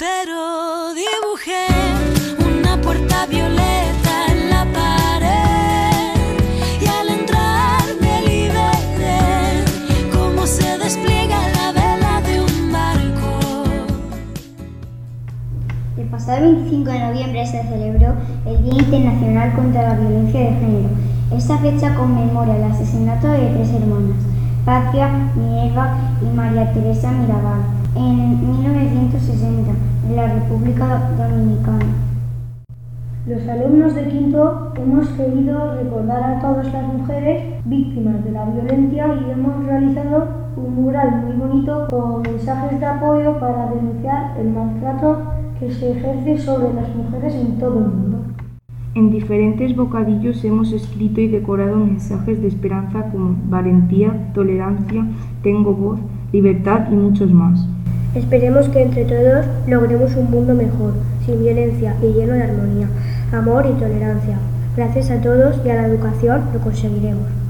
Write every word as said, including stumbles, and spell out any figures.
pero dibujé una puerta violeta en la pared y al entrar me liberé, cómo se despliega la vela de un barco. El pasado veinticinco de noviembre se celebró el Día Internacional contra la Violencia de Género. Esta fecha conmemora el asesinato de tres hermanas, Patria, Minerva y María Teresa Mirabal, en mil novecientos sesenta, en la República Dominicana. Los alumnos de quinto hemos querido recordar a todas las mujeres víctimas de la violencia y hemos realizado un mural muy bonito con mensajes de apoyo para denunciar el maltrato que se ejerce sobre las mujeres en todo el mundo. En diferentes bocadillos hemos escrito y decorado mensajes de esperanza como valentía, tolerancia, tengo voz, libertad y muchos más. Esperemos que entre todos logremos un mundo mejor, sin violencia y lleno de armonía, amor y tolerancia. Gracias a todos y a la educación lo conseguiremos.